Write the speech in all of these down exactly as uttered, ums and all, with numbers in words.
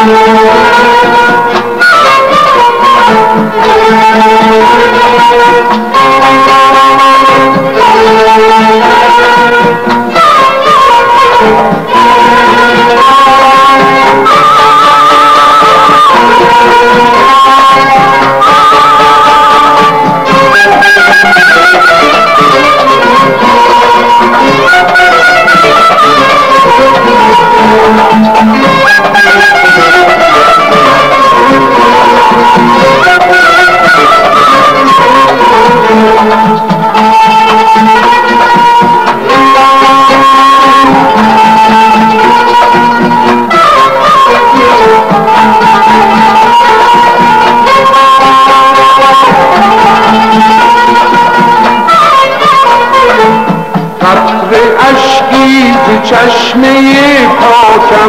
چشمه پاکم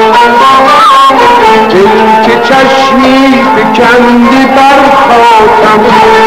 دل که چشمی بکندی بر خاکم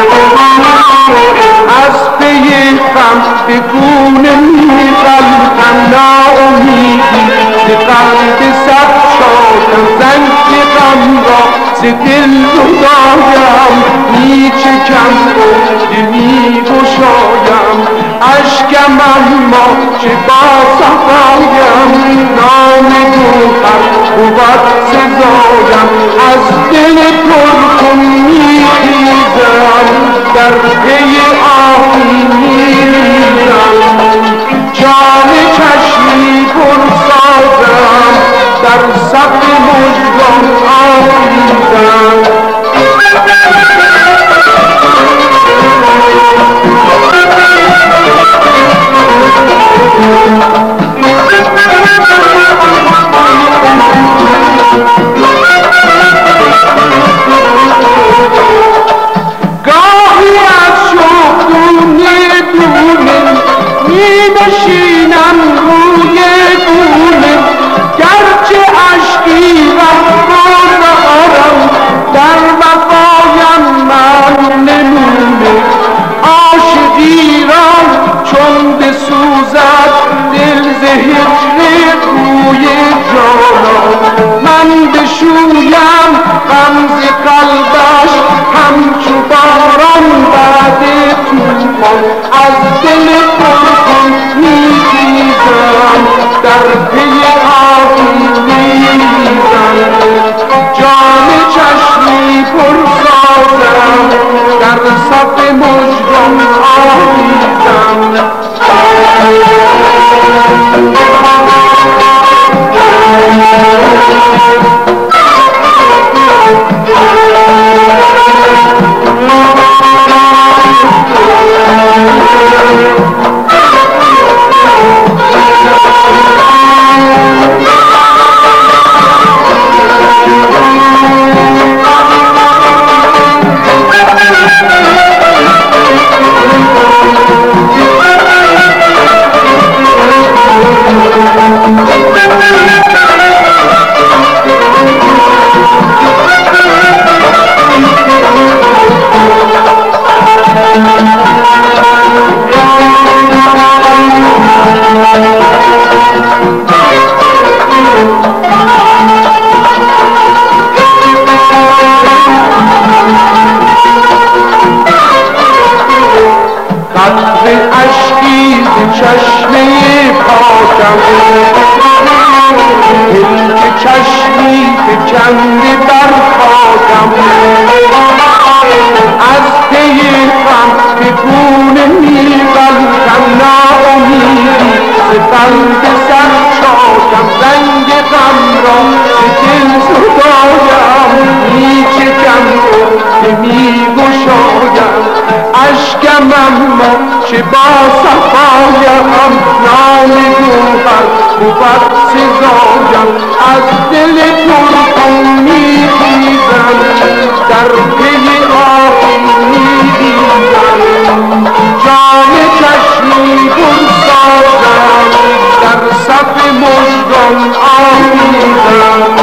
از پی غم به گونه می‌غلطم ناامیدی ز قلب صد شادم زنگ غم را ز دل جدایم میچکم و میگشایم اشکم اما چه با صفایم نام گوهر بود سزایم از دل پرخون میخیزم در پی آهی میریزم جان چشمی پر سازم در صف مژگان آویزم گاهی از شوق دونه دونه می نشینم روی گونه گرچه اشکی وفا ندارم در وفایم من نمونه عاشقی را چون بسوزد دل ز هجر روی جانان من بشویم غم ز قلبش همچو باران بعد طوفان از دل پرخون میخیزم در پی آهی میریزم جان چشمی پر سازم در صف مژگان آویزم چشمه پاکم دل که چشمی فکندی بر خاکم از پی غم به گونه می‌غلطم ناامیدی ز قلب سر شاکم زنگ غم را به دل زدایم میچکم و میگشایم اشکم اما چه با صفایم نام گوهر بود سزایم از دل پرخون میخیزم در پی آهی میریزم جان چشمی پر سازم در صف مژگان آویزم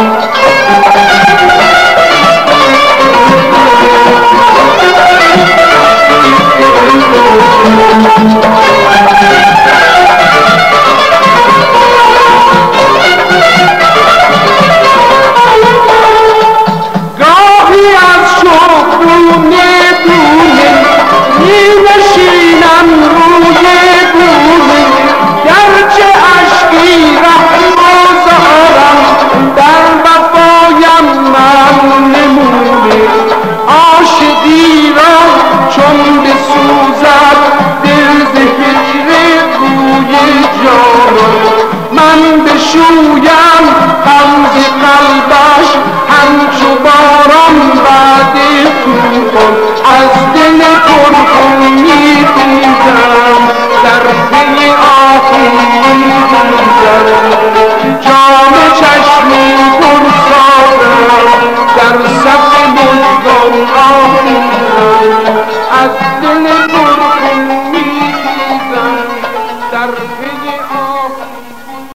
جانم من بشویم غمز قلبش همچو باران بعد طوفان از